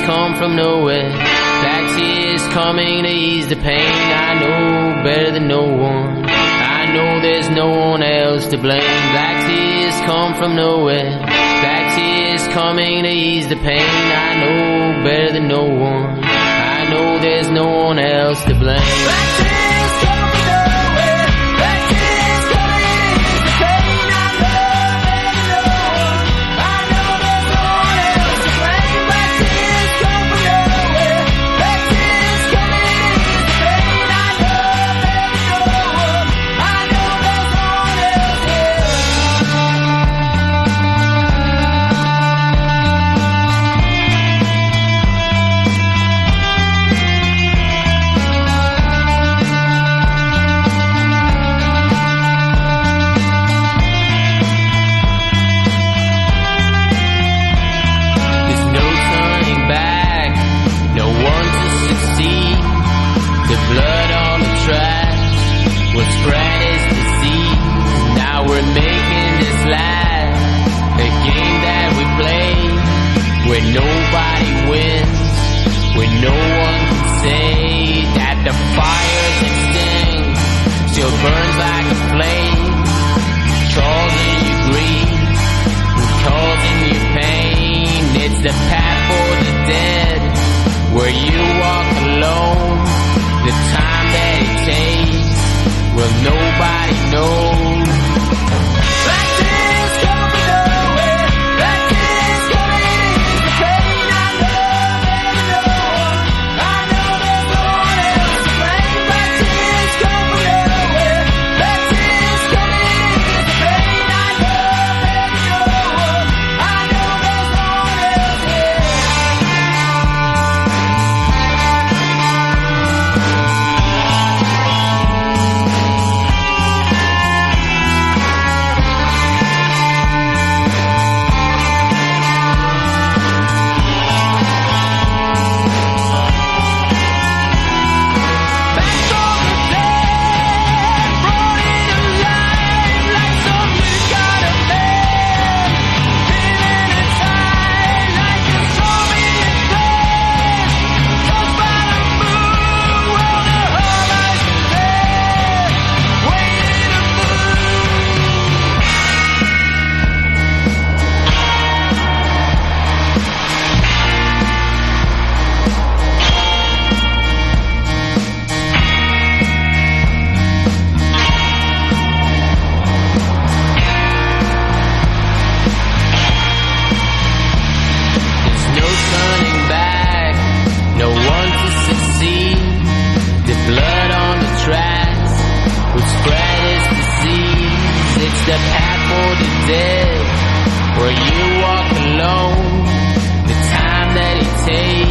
come from nowhere. Black tears coming to ease the pain. I know better than no one. I know there's no one else to blame. Black tears come from nowhere. Black tears coming to ease the pain. I know better than no one. I know there's no one else to blame. Black tears come from nowhere. Black tears coming to ease the pain. I know better than no one. I know there's no one else to blame. Black tears come from nowhere. Black tears coming to ease the pain. I know better than no one. I know there's no one else here. There's no turning back, no one to succeed. The blood on the track will spread its disease. Now we're making this life a game that we play, where nobody wins, where no one can say that the fire's extinct, still burns like a flame, causing you grief, causing you pain. It's the path for the dead, where you walk alone. The time that it takes, well, nobody knows. Black tears come from nowhere. Black tears coming to ease the pain. I know better than no one. I know there's no one else to blame. Black tears come from nowhere. Black tears coming to ease the pain. I know better than no one. I know there's no one else here. The path for the dead, where you walk alone. The time that it takes.